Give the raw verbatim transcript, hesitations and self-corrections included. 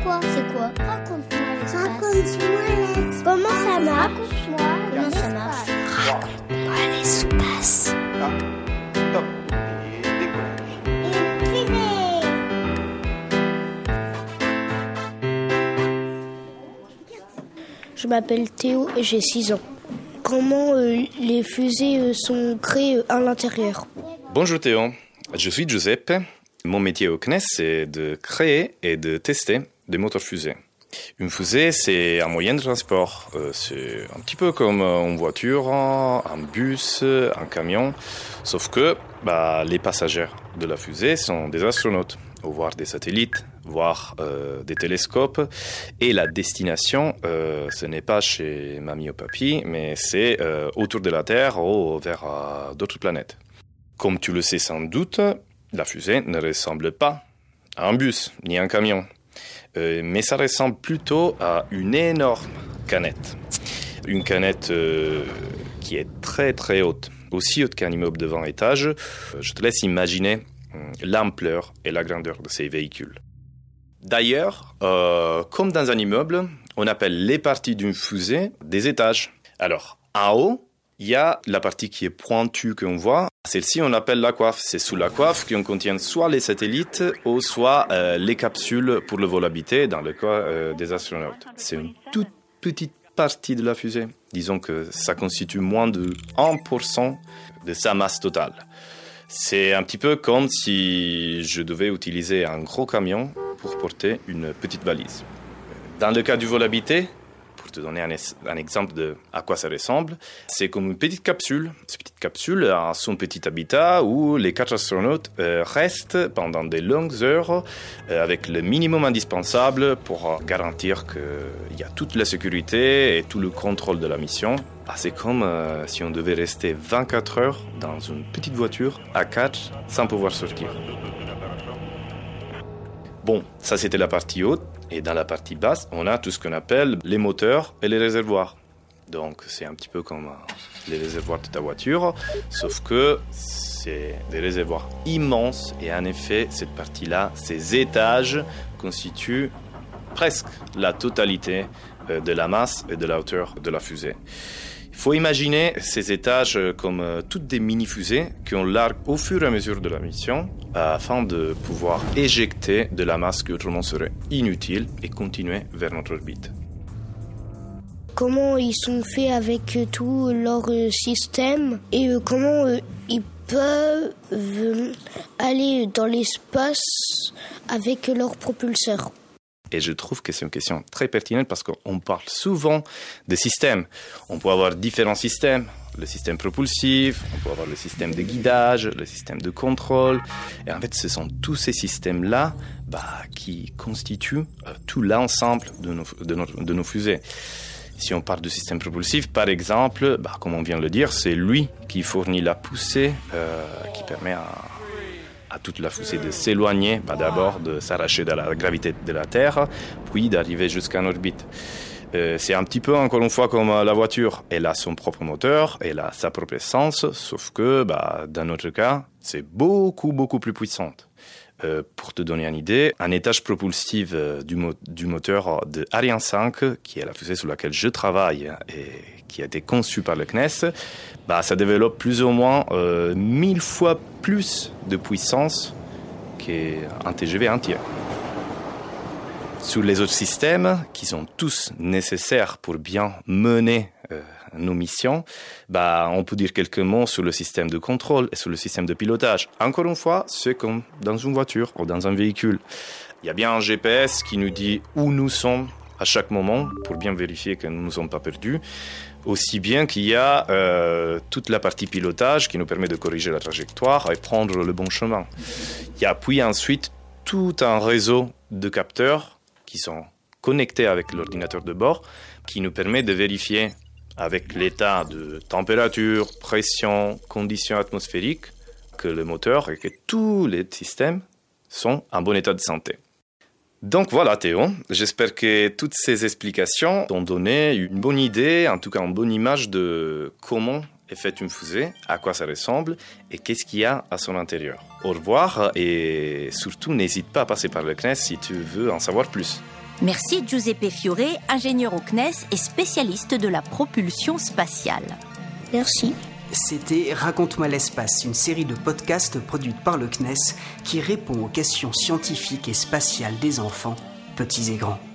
quoi? C'est quoi? Raconte-moi l'espace. Raconte-moi l'espace. Comment ça marche? Raconte-moi Comment ça marche? Raconte-moi l'espace. Stop, stop, et décollage. Une fusée. Je m'appelle Théo et j'ai six ans. Comment euh, les fusées euh, sont créées euh, à l'intérieur? Bonjour Théo, je suis Giuseppe. Mon métier au C N E S, c'est de créer et de tester des moteurs fusées. Une fusée, c'est un moyen de transport. Euh, c'est un petit peu comme une voiture, un bus, un camion. Sauf que bah, les passagers de la fusée sont des astronautes, ou voir des satellites, voir euh, des télescopes. Et la destination, euh, ce n'est pas chez mamie ou papy, mais c'est euh, autour de la Terre ou vers euh, d'autres planètes. Comme tu le sais sans doute, la fusée ne ressemble pas à un bus ni à un camion. Euh, mais ça ressemble plutôt à une énorme canette. Une canette euh, qui est très très haute, aussi haute qu'un immeuble de vingt étages. Euh, je te laisse imaginer euh, l'ampleur et la grandeur de ces véhicules. D'ailleurs, euh, comme dans un immeuble, on appelle les parties d'une fusée des étages. Alors, en haut, il y a la partie qui est pointue qu'on voit. Celle-ci, on appelle la coiffe. C'est sous la coiffe qu'on contient soit les satellites ou soit euh, les capsules pour le vol habité dans le cas euh, des astronautes. C'est une toute petite partie de la fusée. Disons que ça constitue moins de un pour cent de sa masse totale. C'est un petit peu comme si je devais utiliser un gros camion pour porter une petite valise. Dans le cas du vol habité, pour te donner un, es- un exemple de à quoi ça ressemble, c'est comme une petite capsule. Cette petite capsule a son petit habitat où les quatre astronautes euh, restent pendant de longues heures euh, avec le minimum indispensable pour euh, garantir qu'il y a toute la sécurité et tout le contrôle de la mission. Ah, c'est comme euh, si on devait rester vingt-quatre heures dans une petite voiture à quatre sans pouvoir sortir. Bon, ça c'était la partie haute. Et dans la partie basse, on a tout ce qu'on appelle les moteurs et les réservoirs. Donc c'est un petit peu comme les réservoirs de ta voiture, sauf que c'est des réservoirs immenses. Et en effet, cette partie-là, ces étages constituent presque la totalité de la masse et de la hauteur de la fusée. Il faut imaginer ces étages comme toutes des mini-fusées qu'on largue au fur et à mesure de la mission afin de pouvoir éjecter de la masse qui autrement serait inutile et continuer vers notre orbite. Comment ils sont faits avec euh, tout leur euh, système et euh, comment euh, ils peuvent euh, aller dans l'espace avec euh, leur propulseur? Et je trouve que c'est une question très pertinente parce qu'on parle souvent de systèmes. On peut avoir différents systèmes. Le système propulsif, on peut avoir le système de guidage, le système de contrôle. Et en fait, ce sont tous ces systèmes-là bah, qui constituent euh, tout l'ensemble de nos, de, nos, de nos fusées. Si on parle du système propulsif, par exemple, bah, comme on vient de le dire, c'est lui qui fournit la poussée euh, qui permet à... à toute la fusée de s'éloigner, bah d'abord de s'arracher de la gravité de la Terre, puis d'arriver jusqu'en orbite. Euh, c'est un petit peu, encore une fois, comme la voiture. Elle a son propre moteur, elle a sa propre essence, sauf que, bah, dans notre cas, c'est beaucoup, beaucoup plus puissante. Euh, pour te donner une idée, un étage propulsif euh, du, mo- du moteur de Ariane cinq, qui est la fusée sur laquelle je travaille et qui a été conçue par le C N E S, bah, ça développe plus ou moins euh, mille fois plus de puissance qu'un T G V entier. Sur les autres systèmes, qui sont tous nécessaires pour bien mener euh, nos missions, bah, on peut dire quelques mots sur le système de contrôle et sur le système de pilotage. Encore une fois, c'est comme dans une voiture ou dans un véhicule. Il y a bien un G P S qui nous dit où nous sommes à chaque moment pour bien vérifier que nous ne nous sommes pas perdus. Aussi bien qu'il y a euh, toute la partie pilotage qui nous permet de corriger la trajectoire et prendre le bon chemin. Il y a puis ensuite tout un réseau de capteurs qui sont connectés avec l'ordinateur de bord, qui nous permet de vérifier avec l'état de température, pression, conditions atmosphériques, que le moteur et que tous les systèmes sont en bon état de santé. Donc voilà Théo, j'espère que toutes ces explications t'ont donné une bonne idée, en tout cas une bonne image de comment est faite une fusée, à quoi ça ressemble et qu'est-ce qu'il y a à son intérieur. Au revoir et surtout n'hésite pas à passer par le C N E S si tu veux en savoir plus. Merci Giuseppe Fiore, ingénieur au C N E S et spécialiste de la propulsion spatiale. Merci. C'était Raconte-moi l'espace, une série de podcasts produite par le C N E S qui répond aux questions scientifiques et spatiales des enfants, petits et grands.